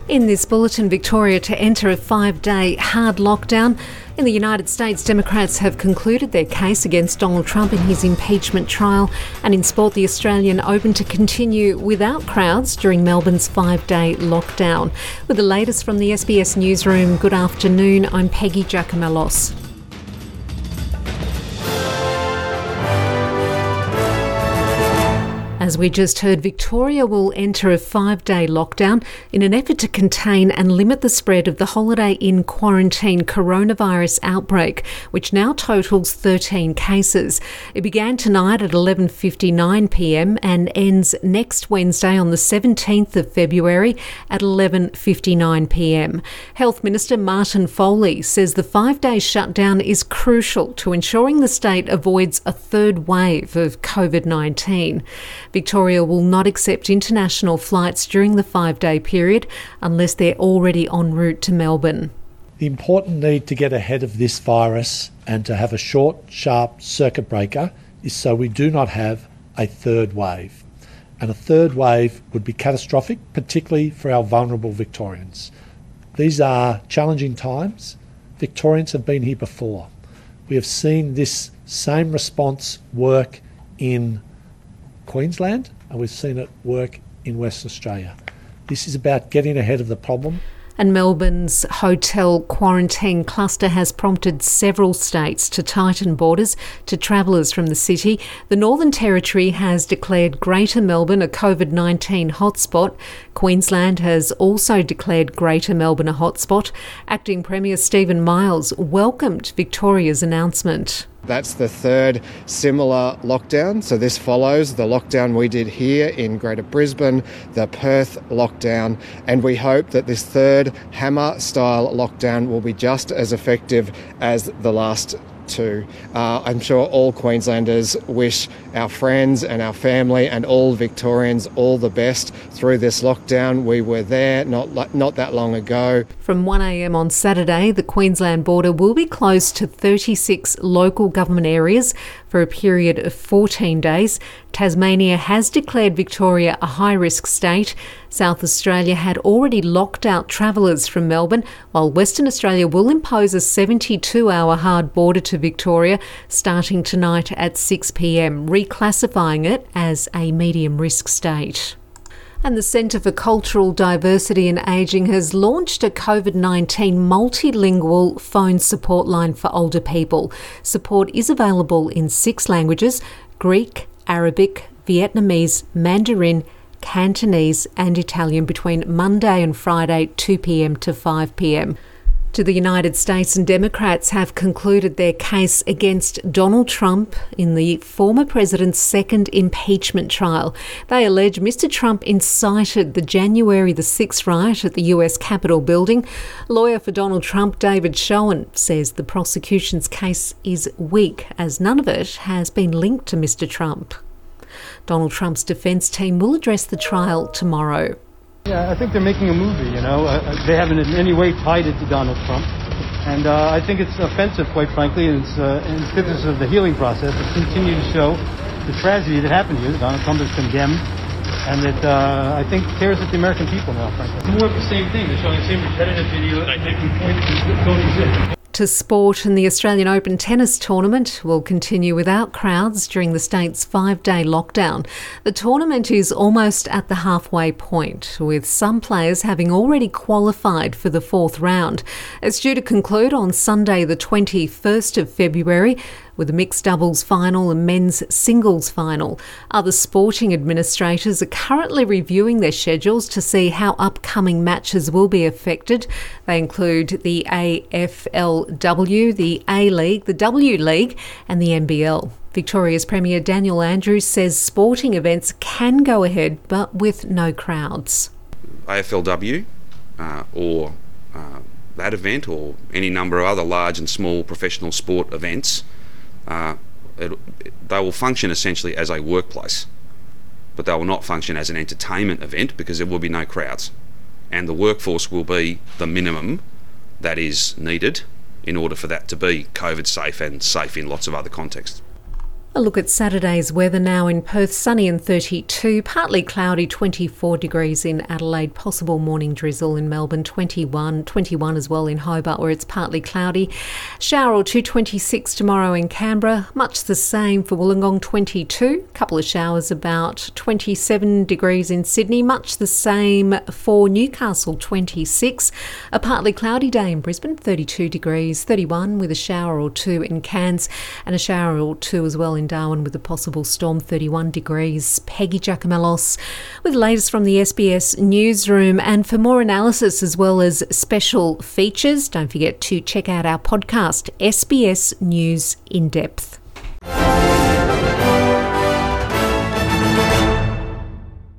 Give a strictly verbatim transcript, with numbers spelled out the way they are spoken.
In this bulletin, Victoria to enter a five-day hard lockdown. In the United States, Democrats have concluded their case against Donald Trump in his impeachment trial. And in sport, the Australian Open to continue without crowds during Melbourne's five-day lockdown. With the latest from the S B S Newsroom, good afternoon. I'm Peggy Giacomellos. As we just heard, Victoria will enter a five-day lockdown in an effort to contain and limit the spread of the Holiday Inn quarantine coronavirus outbreak, which now totals thirteen cases. It began tonight at eleven fifty-nine p m and ends next Wednesday on the seventeenth of February at eleven fifty-nine p m. Health Minister Martin Foley says the five-day shutdown is crucial to ensuring the state avoids a third wave of COVID nineteen. Victoria will not accept international flights during the five-day period unless they're already en route to Melbourne. The important need to get ahead of this virus and to have a short, sharp circuit breaker is so we do not have a third wave. And a third wave would be catastrophic, particularly for our vulnerable Victorians. These are challenging times. Victorians have been here before. We have seen this same response work in Queensland, and we've seen it work in Western Australia. This is about getting ahead of the problem. And Melbourne's hotel quarantine cluster has prompted several states to tighten borders to travellers from the city. The Northern Territory has declared Greater Melbourne a COVID nineteen hotspot. Queensland has also declared Greater Melbourne a hotspot. Acting Premier Stephen Miles welcomed Victoria's announcement. That's the third similar lockdown. So this follows the lockdown we did here in Greater Brisbane, the Perth lockdown, and we hope that this third hammer-style lockdown will be just as effective as the last two. Uh, I'm sure all Queenslanders wish our friends and our family and all Victorians all the best through this lockdown. We were there not not that long ago. From one a m on Saturday, the Queensland border will be closed to thirty-six local government areas for a period of fourteen days. Tasmania has declared Victoria a high-risk state. South Australia had already locked out travellers from Melbourne, while Western Australia will impose a seventy-two hour hard border to Victoria starting tonight at six p m, reclassifying it as a medium-risk state. And the Centre for Cultural Diversity and Ageing has launched a COVID nineteen multilingual phone support line for older people. Support is available in six languages: Greek, Arabic, Vietnamese, Mandarin, Cantonese and Italian between Monday and Friday two p m to five p m. To the United States, and Democrats have concluded their case against Donald Trump in the former president's second impeachment trial. They allege Mister Trump incited the January the sixth riot at the U S Capitol building. Lawyer for Donald Trump, David Schoen, says the prosecution's case is weak as none of it has been linked to Mister Trump. Donald Trump's defence team will address the trial tomorrow. Yeah, I think they're making a movie, you know. Uh, they haven't in any way tied it to Donald Trump. And uh, I think it's offensive, quite frankly, and it's uh, antithesis of the healing process to continue to show the tragedy that happened here, that Donald Trump is condemned, and that uh, I think tears at the American people now, frankly. It's more of the same thing. They're showing the same repetitive videos, making points that don't exist. To sport, and the Australian Open tennis tournament will continue without crowds during the state's five-day lockdown. The tournament is almost at the halfway point, with some players having already qualified for the fourth round. It's due to conclude on Sunday the twenty-first of February with a mixed doubles final and men's singles final. Other sporting administrators are currently reviewing their schedules to see how upcoming matches will be affected. They include the A F L W, the A-League, the W-League and the N B L. Victoria's Premier Daniel Andrews says sporting events can go ahead, but with no crowds. A F L W uh, or uh, that event or any number of other large and small professional sport events, Uh, it, it, they will function essentially as a workplace, but they will not function as an entertainment event because there will be no crowds, and the workforce will be the minimum that is needed in order for that to be COVID safe and safe in lots of other contexts. A look at Saturday's weather now in Perth, sunny and thirty-two, partly cloudy, twenty-four degrees in Adelaide, possible morning drizzle in Melbourne, twenty-one, twenty-one as well in Hobart where it's partly cloudy. Shower or two, twenty-six tomorrow in Canberra, much the same for Wollongong, twenty-two, couple of showers about twenty-seven degrees in Sydney, much the same for Newcastle, twenty-six, a partly cloudy day in Brisbane, thirty-two degrees, thirty-one with a shower or two in Cairns and a shower or two as well in Darwin with a possible storm, thirty-one degrees. Peggy Giacomellos with the latest from the S B S newsroom. And for more analysis as well as special features, don't forget to check out our podcast, S B S News In Depth.